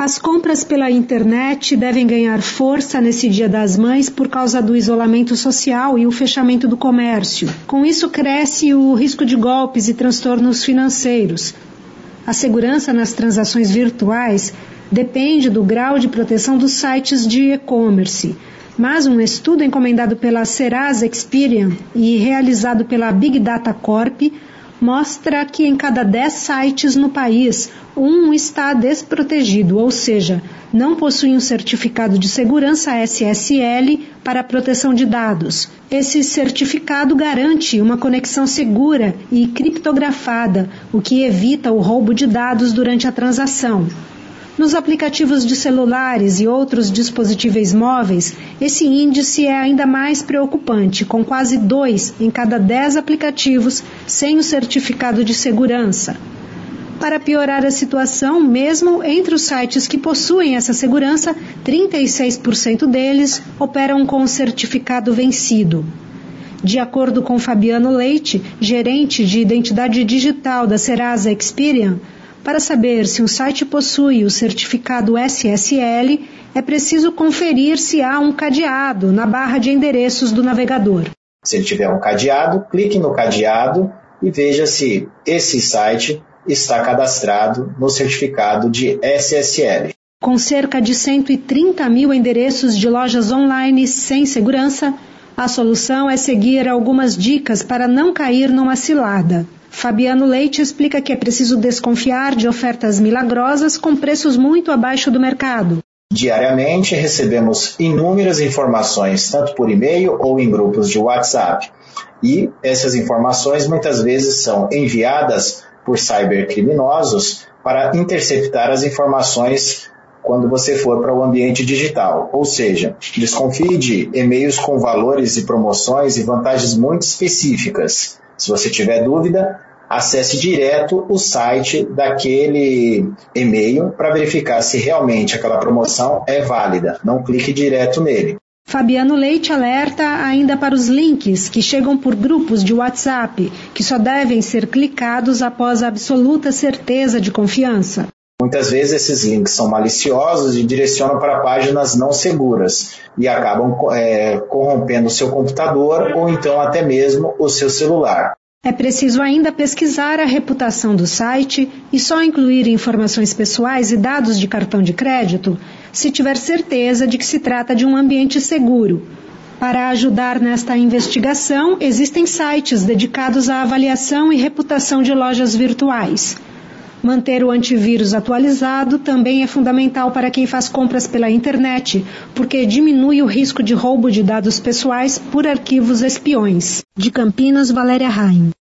As compras pela internet devem ganhar força nesse Dia das Mães por causa do isolamento social e o fechamento do comércio. Com isso, cresce o risco de golpes e transtornos financeiros. A segurança nas transações virtuais depende do grau de proteção dos sites de e-commerce. Mas um estudo encomendado pela Serasa Experian e realizado pela Big Data Corp mostra que em cada 10 sites no país, um está desprotegido, ou seja, não possui um certificado de segurança SSL para a proteção de dados. Esse certificado garante uma conexão segura e criptografada, o que evita o roubo de dados durante a transação. Nos aplicativos de celulares e outros dispositivos móveis, esse índice é ainda mais preocupante, com quase 2 em cada 10 aplicativos sem o certificado de segurança. Para piorar a situação, mesmo entre os sites que possuem essa segurança, 36% deles operam com o certificado vencido. De acordo com Fabiano Leite, gerente de identidade digital da Serasa Experian, para saber se um site possui o certificado SSL, é preciso conferir se há um cadeado na barra de endereços do navegador. Se ele tiver um cadeado, clique no cadeado e veja se esse site está cadastrado no certificado de SSL. Com cerca de 130 mil endereços de lojas online sem segurança, a solução é seguir algumas dicas para não cair numa cilada. Fabiano Leite explica que é preciso desconfiar de ofertas milagrosas com preços muito abaixo do mercado. Diariamente recebemos inúmeras informações, tanto por e-mail ou em grupos de WhatsApp. E essas informações muitas vezes são enviadas por cybercriminosos para interceptar as informações quando você for para o ambiente digital. Ou seja, desconfie de e-mails com valores e promoções e vantagens muito específicas. Se você tiver dúvida, acesse direto o site daquele e-mail para verificar se realmente aquela promoção é válida. Não clique direto nele. Fabiano Leite alerta ainda para os links que chegam por grupos de WhatsApp, que só devem ser clicados após a absoluta certeza de confiança. Muitas vezes esses links são maliciosos e direcionam para páginas não seguras e acabam corrompendo o seu computador ou então até mesmo o seu celular. É preciso ainda pesquisar a reputação do site e só incluir informações pessoais e dados de cartão de crédito se tiver certeza de que se trata de um ambiente seguro. Para ajudar nesta investigação, existem sites dedicados à avaliação e reputação de lojas virtuais. Manter o antivírus atualizado também é fundamental para quem faz compras pela internet, porque diminui o risco de roubo de dados pessoais por arquivos espiões. De Campinas, Valéria Raim.